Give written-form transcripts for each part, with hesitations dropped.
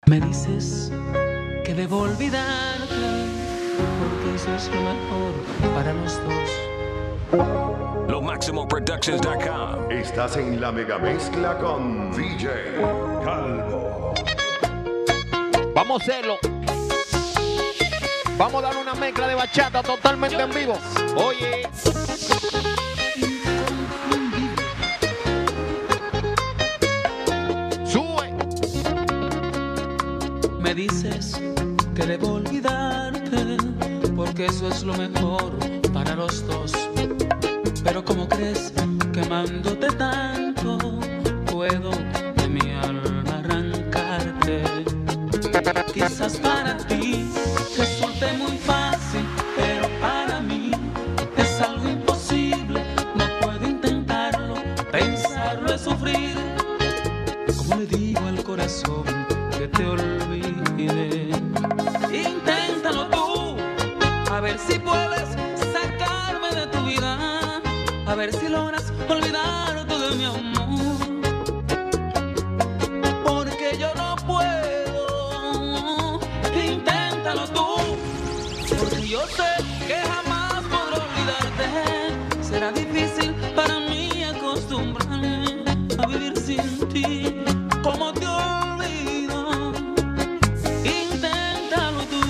Me dices que debo olvidarte, porque eso es lo mejor para los dos. LoMaximoProductions.com. Estás en la mega mezcla con DJ Calvo. Vamos a hacerlo. Vamos a dar una mezcla de bachata totalmente en vivo. Oye. Sube. Me dices que debo olvidarte, porque eso es lo mejor para los dos. Pero ¿cómo crees que amándote tanto puedo de mi alma arrancarte? Quizás para ti resulte muy fácil, pero para mí es algo imposible. No puedo intentarlo, pensarlo es sufrir. ¿Cómo le digo al corazón que te olvide? Inténtalo tú, a ver si puedes sacarme de tu vida, a ver si logras olvidarte de mi amor, porque yo no puedo. Inténtalo tú, porque yo sé que jamás podré olvidarte. Será difícil para mí acostumbrarme a vivir sin ti. ¿Cómo te olvido? Inténtalo tú.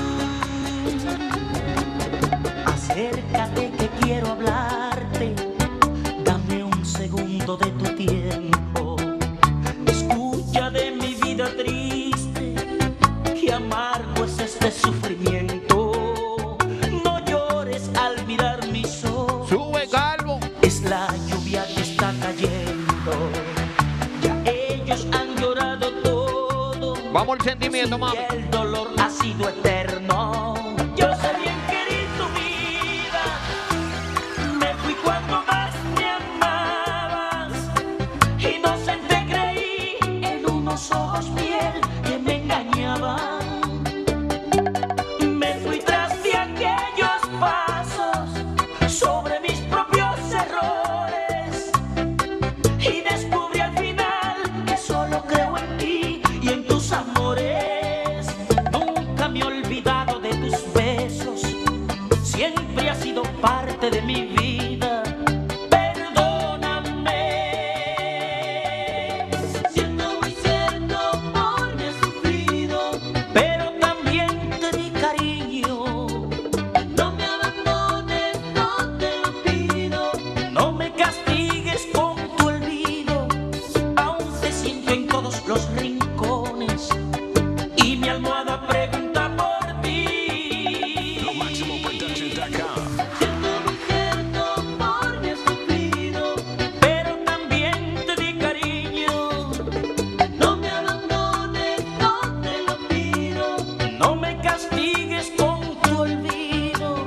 Acércate que quiero hablarte, dame un segundo de tu tiempo. Escucha de mi vida triste, que amargo es este sufrimiento. No llores al mirar mis ojos. Sube, Calvo. Es la lluvia que está cayendo, ya ellos han llorado todo. Vamos al sentimiento, mami. Y el dolor ha sido eterno. Yo sé bien que eres tu vida. Me fui cuando más me amabas. Inocente creí en unos ojos piel que me engañaban. Me fui tras de aquellos pasos sobre mis propios errores y descubrí al final que solo creo en ti y en tus amores. Nunca me he olvidado de tus besos, siempre has sido parte de mi vida. Perdóname. Siento muy cierto por mi sufrido, pero también te di cariño. No me abandones, no te lo pido. No me castigues con tu olvido. Aún te siento en todos los rincones y mi almohada pregunta por ti. LoMaximoProductions.com. Siento muy cierto por mi sufrido, pero también te di cariño. No me abandones, no te lo pido. No me castigues con tu olvido.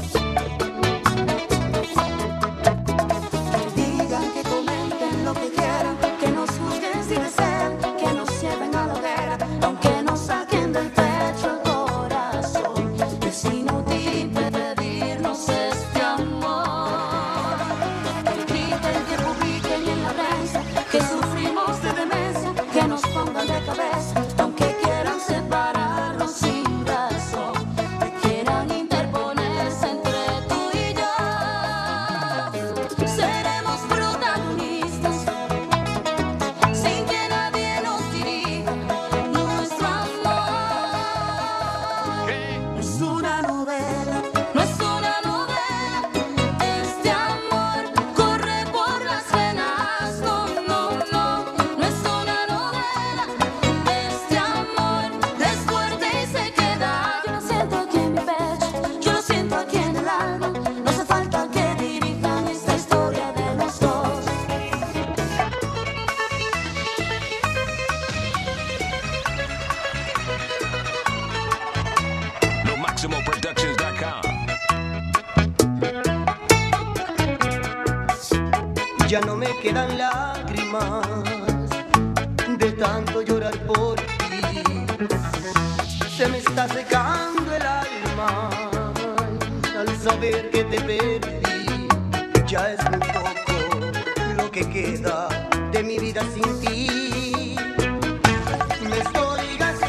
Que digan, que comenten lo que quieran, que nos juzguen si desean, que nos lleven a la hoguera, aunque nos saquen del pecho el corazón. Es inútil pedirnos este amor. Que griten, que publiquen en la prensa que sufrimos de demencia, que nos pongan de cabeza, aunque quieran separarnos sin razón, que quieran interponerse entre tú y yo. Seremos protagonistas sin que nadie nos dirija. Nuestro amor no es una novela, no es una novela. Este amor corre por las venas. No, no, no, no es una novela. Este amor es fuerte y se queda. Yo lo siento aquí en mi pecho, yo lo siento aquí en el alma. No hace falta que dirijan esta historia de los dos. LoMaximoProductions.com. Ya no me quedan lágrimas de tanto llorar por ti. Se me está secando el alma al saber que te perdí. Ya es muy poco lo que queda de mi vida sin ti. Me estoy gastando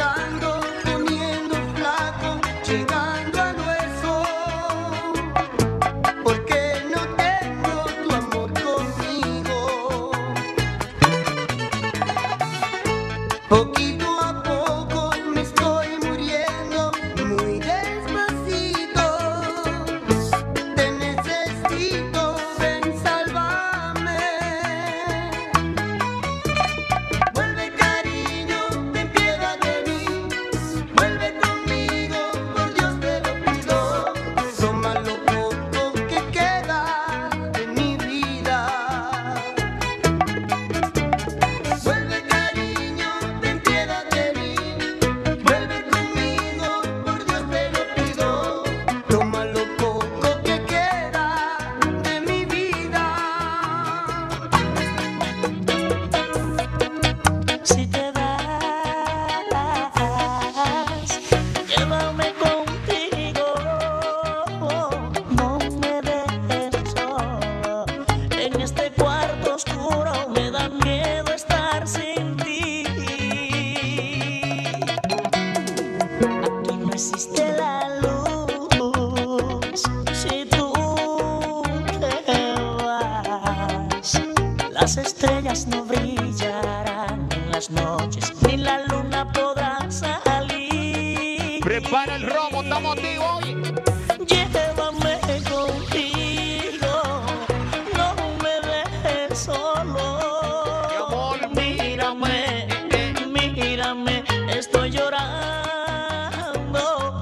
Para el romo, estamos activos hoy. Llévame contigo, no me dejes solo. Mi amor. Mírame, mírame, estoy llorando.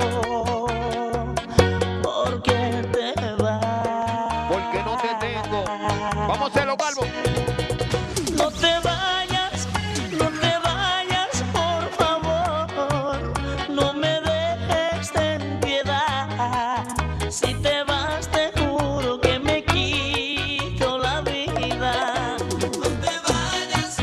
Porque te vas. Porque no te tengo. Vamos a hacerlo, Calvo. No te vayas, por favor. No me dejes ten piedad. Si te vas, te juro que me quito la vida. No te vayas,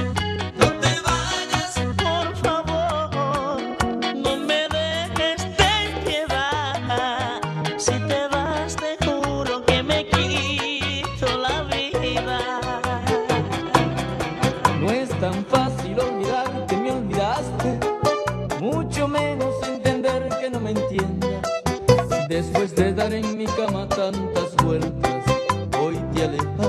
por favor. No me dejes ten piedad. Si te vas, te juro que me quito la vida. No es tan fácil olvidar que me olvidaste, mucho menos entender que no me entiendas. Después de dar en mi cama tantas vueltas, hoy te alejas.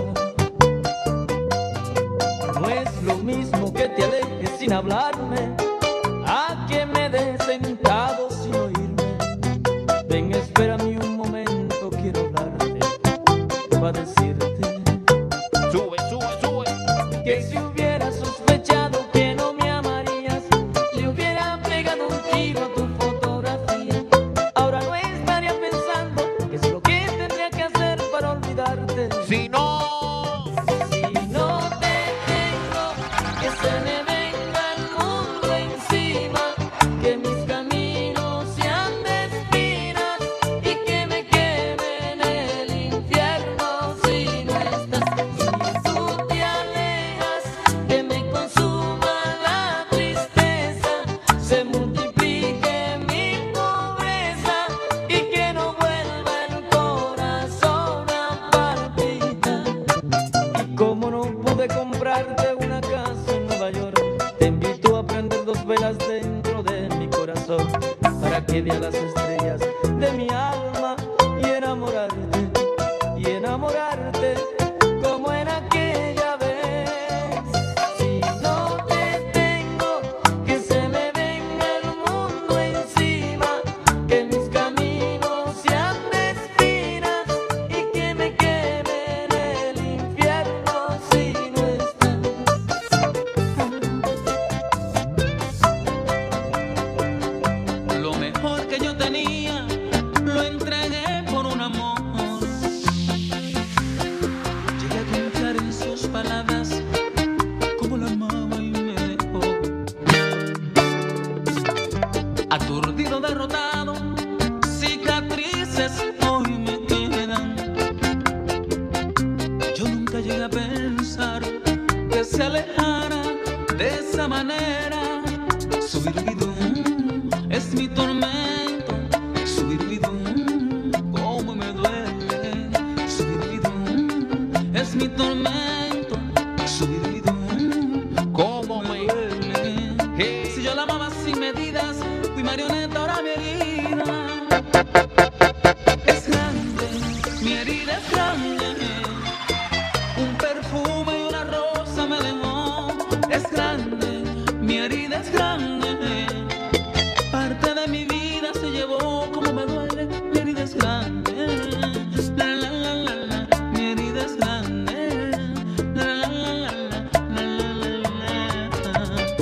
No es lo mismo que te alejes sin hablarme, a que me dejes sentado sin oírme. Ven, espérame un momento, quiero hablarte, para decirte Sube, sube, sube. que si hubiera sospechado que no me amarías, le hubiera pegado un tiro a tu fotografía. Ahora no estaría pensando qué es lo que tendría que hacer para olvidarte. Si no. Si no te tengo, que se me venga el mundo encima, que mis caminos sean de espinas y que me queme en el infierno si no estás. Si tú te alejas, que me consuma la tristeza, se multiplique mi pobreza y que no vuelva el corazón a palpitar. Y como no pude comprarte una casa en Nueva York, te invito a prender 2 velas dentro de mi corazón, para que veas las estrellas de mi alma y enamorarte como en aquella vez. Si no te tengo, que se me venga el mundo encima, que mis caminos sean de espinas y que me queme en el infierno si no estás. Lo mejor que yo tenía lo entregué por un amor. Llegué a confiar en sus palabras, como la amaba y me dejó. Aturdido, derrotado, cicatrices hoy me quedan. Yo nunca llegué a pensar que se alejara de esa manera. Su virvidum es mi tormento, su virvidum, cómo me duele. Su virvidum es mi tormento, su virvidum, ¿Cómo me me? duele. Si yo la amaba sin medidas, fui marioneta, ahora mi herida es grande, mi herida es grande. Un perfume y una rosa me dejó. Es grande, mi herida es grande. Parte de mi vida se llevó, como me duele. Mi herida es grande. La la la la la, mi herida es grande. La la la la la, la la la la.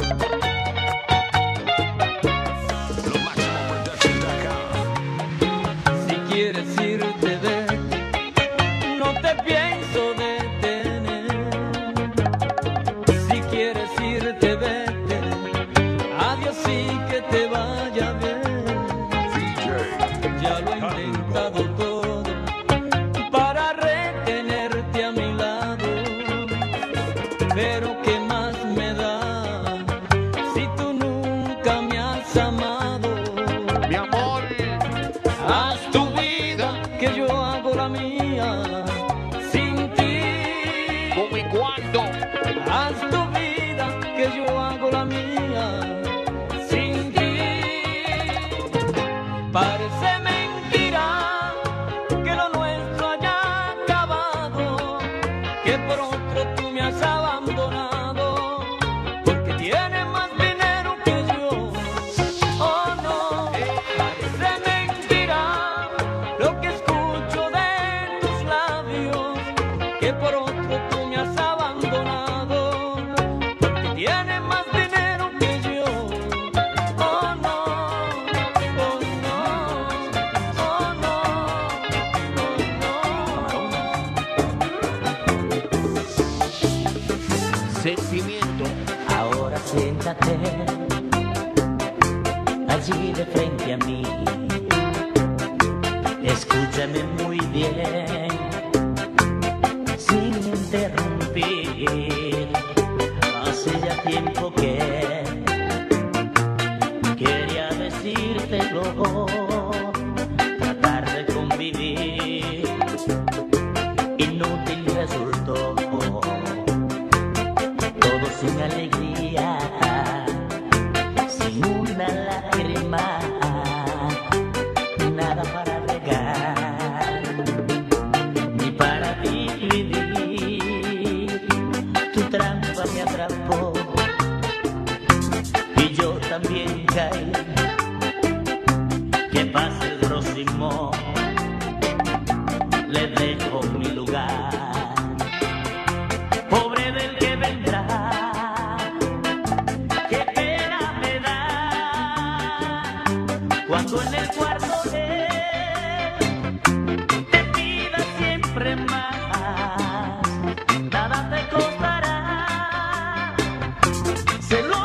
LoMaximoProductions.com. Si quieres irte, vete, no te pienso detener. Si quieres irte, vete, adiós y que te vaya bien. DJ Ya lo he intentado todo para retenerte a mi lado, pero ¿qué más me da si tú nunca me has amado? Mi amor. Haz tu vida, que yo hago la mía, sin ti. ¿Cómo y cuándo? Haz tu vida, que yo hago la mía, sin ti. allí de frente a mí. Escúchame muy bien, sin interrumpir. Hace ya tiempo que quería decírtelo, tratar de convivir, inútil resultó, todo sin alegría, sin una lágrima, nada para regar, ni para vivir. Tu trampa me atrapó y yo también caí. Que pase el próximo, le dejo mi lugar. Pobre del que vendrá, qué pena me da cuando en el cuarto de él te pida siempre más. Nada te costará, se lo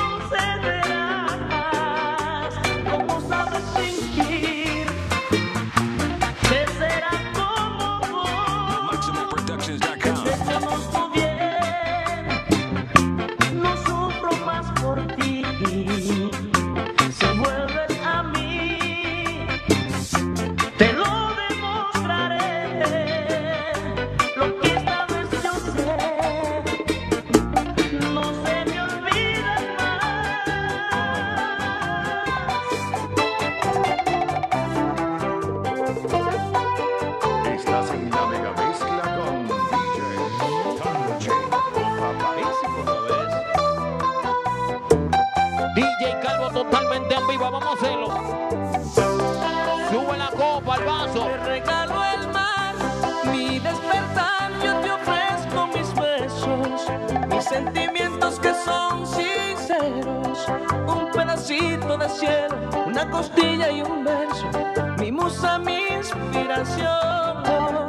concederás. Como sabes fingir, que será como vos. MaximoProductions.com. Te conozco bien, no sufro más por ti. Si vuelves a mí, te lo demostraré. Lo que esta vez yo sé, no se me olvida más. Estás en la mega mezcla con DJ Calvo. Papadísimo, ¿no ves? DJ Calvo totalmente en vivo, vamos a hacerlo. Sube la copa al vaso. Te regalo el mar, mi despertar, yo te ofrezco mis besos, mis sentimientos que son sinceros, un pedacito de cielo, una costilla y un verso, mi musa, mi inspiración.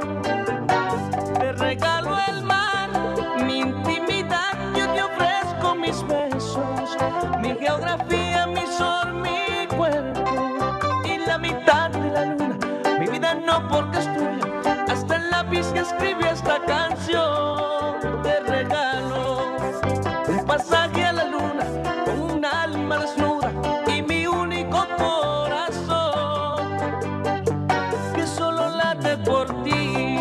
Te regalo el mar, mi intimidad, yo te ofrezco mis besos, mi geografía, mi sol, mi cuerpo y la mitad de la luna. Mi vida no porque es tuya, hasta el lápiz que escribió esta canción. Te regalo un pasaje a la luna con un alma desnuda y mi único corazón que solo late por ti.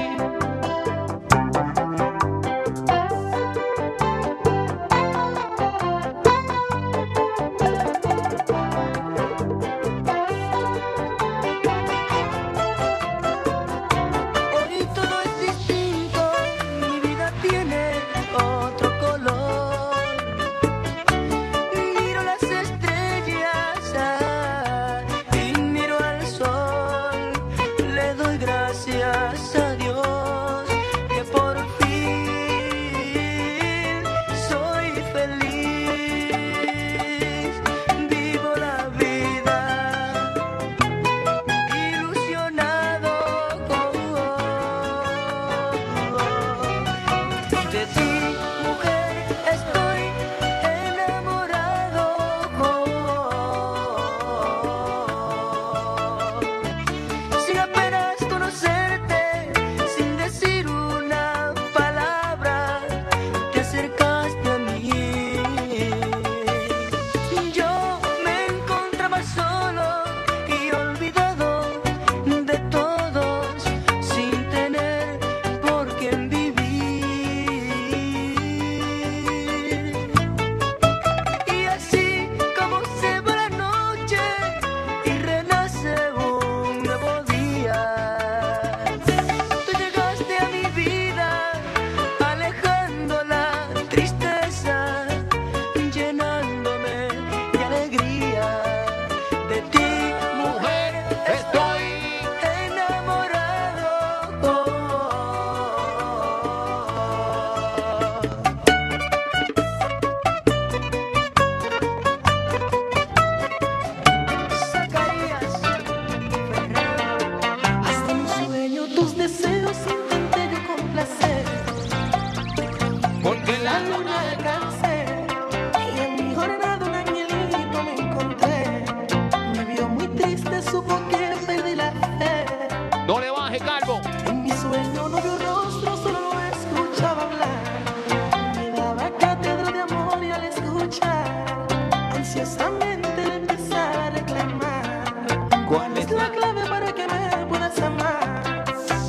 es la clave para que me puedas amar.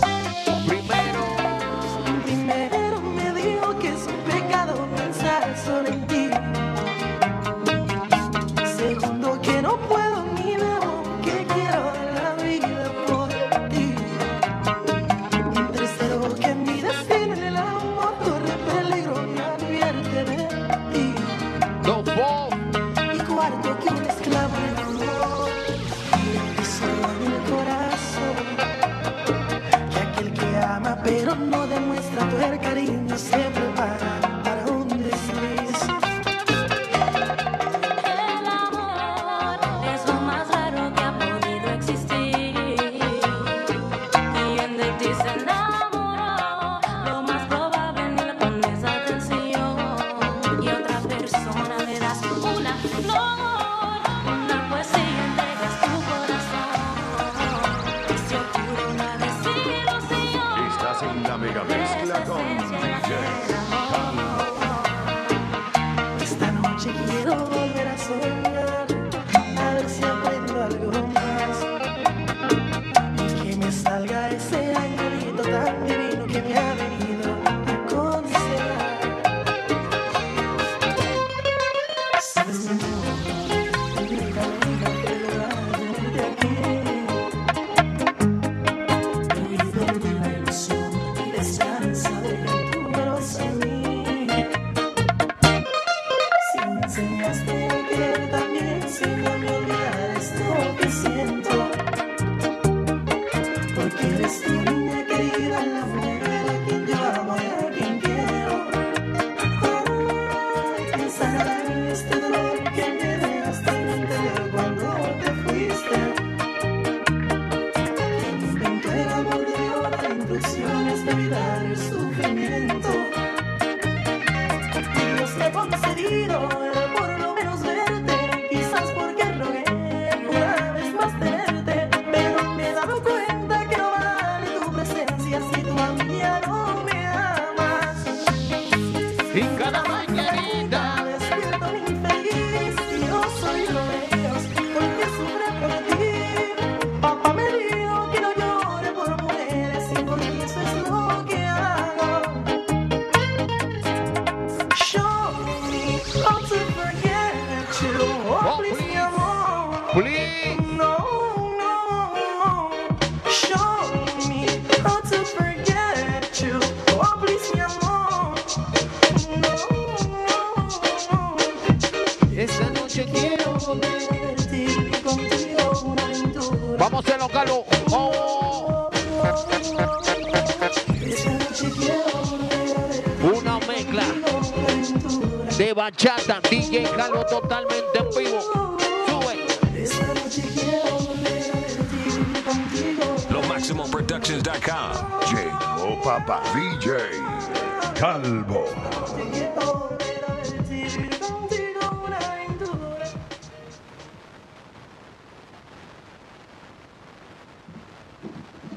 Primero me dijo que es un pecado pensar solo en ti. Segundo, que no puedo ni debo, que quiero dar la vida por ti. Y tercero, que mi destino en el amor corre peligro y advierte de ti. Y cuarto, que un esclavo en el amor y solo en el corazón. Que aquel que ama pero no demuestra todo el cariño se prepara para un desliz. El amor es lo más raro que ha podido existir. Quien de ti se enamoró, lo más probable ni le pones atención. Y otra persona le das una flor, una poesía, entregas tu corazón. Y se ocurre una desilusión. Estás en la mega mezcla con DJ Calvo. Esta noche quiero volver a soñar, a ver si aprendo algo más. Y que me salga ese angelito tan divino que me ha venido a aconsejar. Sabes, mi amor, permítame que lo haga de aquí. He perdido la ilusión y la esperanza de que tú me los a mí. Si me enseñaste a querer también, enséñame a olvidar esto que siento. Porque eres tú, niña querida, la mujer a quien yo amo y a quien quiero. ¿Quién sanará este dolor que me dejaste en el interior cuando te fuiste? ¿Quién inventó el amor de Dios, las instrucciones de evitar el sufrimiento? Dios te ha concedido el por lo menos verte, quizás porque rogué una vez más tenerte, pero me he dado cuenta que no vale tu presencia si tú a mí ya no me amas. Y cada mañanita Despierto infeliz y yo soy uno de ellos porque sufre por ti. Papá me dijo que no llore por mujeres y por ti eso es lo que hago. Show me how to forget you. Oh, please, mi amor. please. No, no. Show me how to forget you. Oh, please, mi amor. No, no. Esta noche quiero Volver a verte y contigo una aventura. Vamos a hacerlo, Carlos. Oh, Esta noche quiero volver a verte una mezcla una aventura. de bachata. DJ Carlos totalmente en vivo. Sube. Esta noche quiero volver a verte contigo. LoMaximoProductions.com. Llegó papá DJ Calvo. Quiero volver